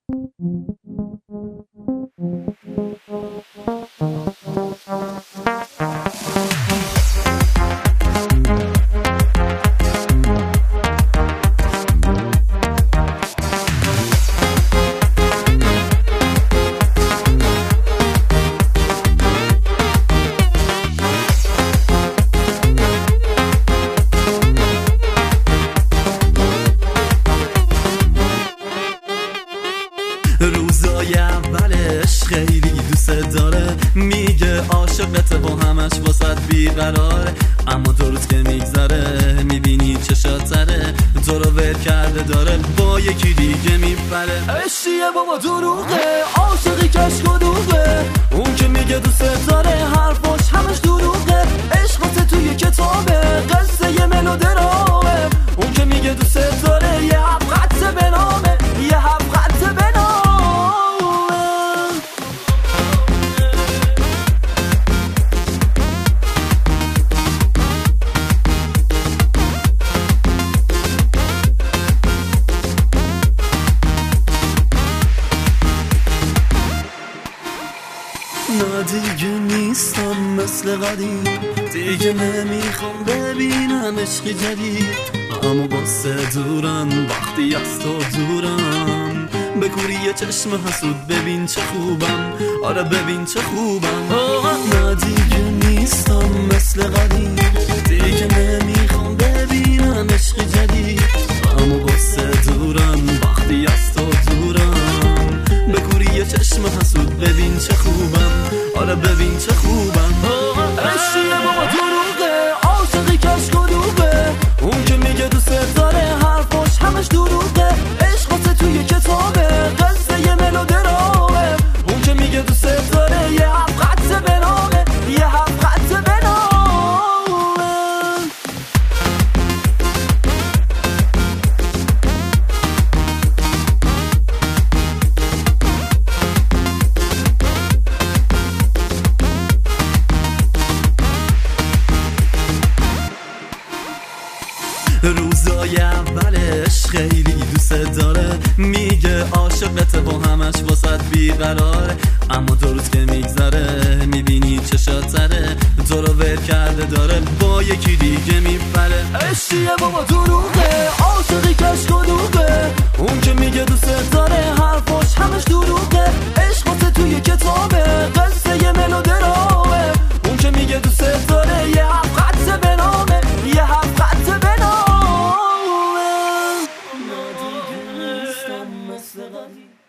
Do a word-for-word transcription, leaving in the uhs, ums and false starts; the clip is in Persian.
روزای اولش خیلی دوست داره، میگه عاشقته و همش واسط بیقراره. اما دو روز که میگذره میبینی چشاتره، تو رو ول کرده داره با یکی دیگه میپره. عشقیه بابا دروغه، عاشقی کشک و دوغه، اون که میگه دوست داره حرفاش همش دروغه. عشقت توی کتابه، قصه یه ملودرامه، اون که میگه دوست داره یه حبقت به نامه، یه حبقت به نامه. نه دیگه نیستم مثل قدیم، دیگه نمیخوام ببینم عشقی جدید. اما باسه دورم وقتی از تو دورم، بکوری یه چشم حسود ببین چه خوبم، آره ببین چه خوبم. نه دیگه نیستم مثل قدیم، دیگه نمیخوام ببینم عشقی جدید. اما باسه دورم وقتی از تو دورم، بکوری یه چشم حسود ببین چه خوبم، آره ببین چه خوبم. عشقیه بابا دروغه، عاشقی کشک و دوغه، اون که میگه دوست داره حرفاش همش دروغه. عشقت توی کتابه، قصه یه ملودرامه، اون که میگه دوست داره یه حبقت به نامه، یه حبقت به نامه. روزای اولش خیلی دوست داره، میگه عاشقته و همش واسط بیقراره. اما دو روز که میگذره میبینی چشاتره، تو رو ول کرده داره با یکی دیگه میپره. عشقیه بابا دروغه، عاشقی کشک و دوغه، اون که میگه دوست داره حرفاش همش دروغه. عشقت توی کتابه، قصه یه ملودرامه، اون که میگه دوست داره یه حبقت به نامه، یه حبقت به نامه. مثل قدیم